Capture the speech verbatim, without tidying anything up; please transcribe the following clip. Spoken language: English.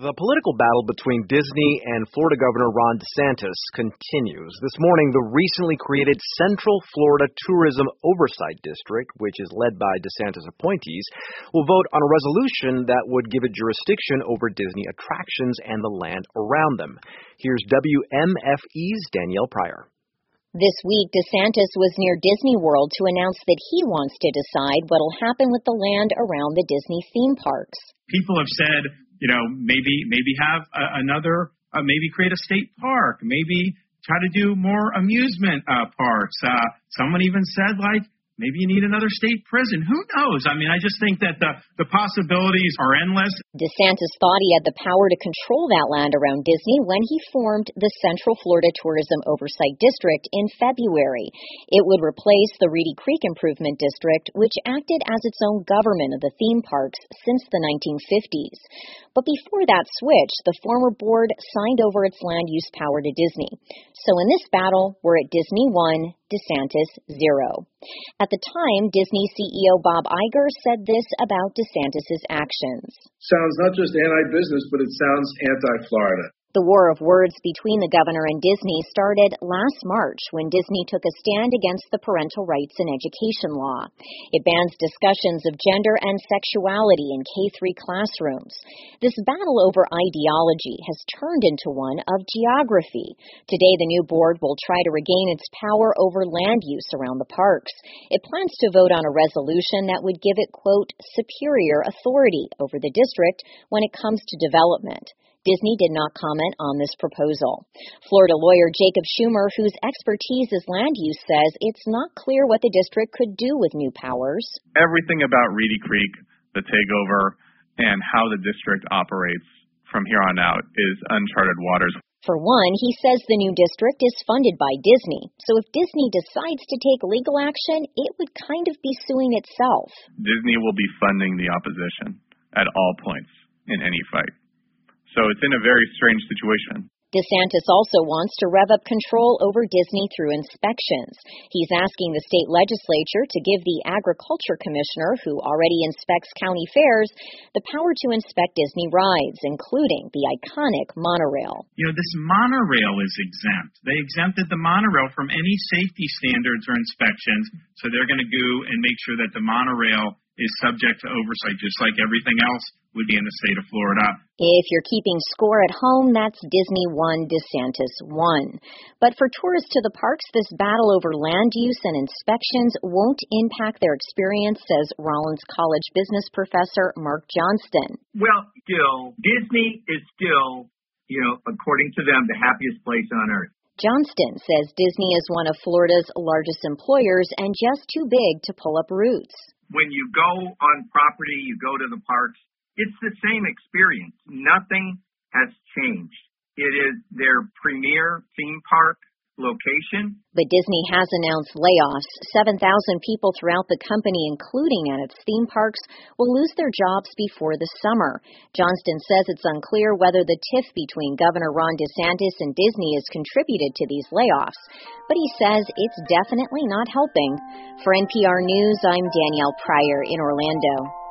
The political battle between Disney and Florida Governor Ron DeSantis continues. This morning, the recently created Central Florida Tourism Oversight District, which is led by DeSantis appointees, will vote on a resolution that would give it jurisdiction over Disney attractions and the land around them. Here's W M F E's Danielle Pryor. This week, DeSantis was near Disney World to announce that he wants to decide what will happen with the land around the Disney theme parks. People have said, you know, maybe maybe have a, another, uh, maybe create a state park, maybe try to do more amusement uh, parks. Uh, someone even said, like, maybe you need another state prison. Who knows? I mean, I just think that the, the possibilities are endless. DeSantis thought he had the power to control that land around Disney when he formed the Central Florida Tourism Oversight District in February. It would replace the Reedy Creek Improvement District, which acted as its own government of the theme parks since the nineteen fifties. But before that switch, the former board signed over its land use power to Disney. So in this battle, we're at Disney one, DeSantis zero. At the time, Disney C E O Bob Iger said this about DeSantis' actions. Sounds not just anti-business, but it sounds anti-Florida. The war of words between the governor and Disney started last March when Disney took a stand against the parental rights in education law. It bans discussions of gender and sexuality in K through classrooms. This battle over ideology has turned into one of geography. Today, the new board will try to regain its power over land use around the parks. It plans to vote on a resolution that would give it, quote, superior authority over the district when it comes to development. Disney did not comment on this proposal. Florida lawyer Jacob Schumer, whose expertise is land use, says it's not clear what the district could do with new powers. Everything about Reedy Creek, the takeover, and how the district operates from here on out is uncharted waters. For one, he says the new district is funded by Disney. So if Disney decides to take legal action, it would kind of be suing itself. Disney will be funding the opposition at all points in any fight. So it's in a very strange situation. DeSantis also wants to rev up control over Disney through inspections. He's asking the state legislature to give the agriculture commissioner, who already inspects county fairs, the power to inspect Disney rides, including the iconic monorail. You know, this monorail is exempt. They exempted the monorail from any safety standards or inspections, so they're going to go and make sure that the monorail is subject to oversight, just like everything else would be in the state of Florida. If you're keeping score at home, that's Disney one, DeSantis one. But for tourists to the parks, this battle over land use and inspections won't impact their experience, says Rollins College business professor Mark Johnston. Well, still, Disney is still, you know, according to them, the happiest place on earth. Johnston says Disney is one of Florida's largest employers and just too big to pull up roots. When you go on property, you go to the parks, it's the same experience. Nothing has changed. It is their premier theme park location. But Disney has announced layoffs. seven thousand people throughout the company, including at its theme parks, will lose their jobs before the summer. Johnston says it's unclear whether the tiff between Governor Ron DeSantis and Disney has contributed to these layoffs. But he says it's definitely not helping. For N P R News, I'm Danielle Pryor in Orlando.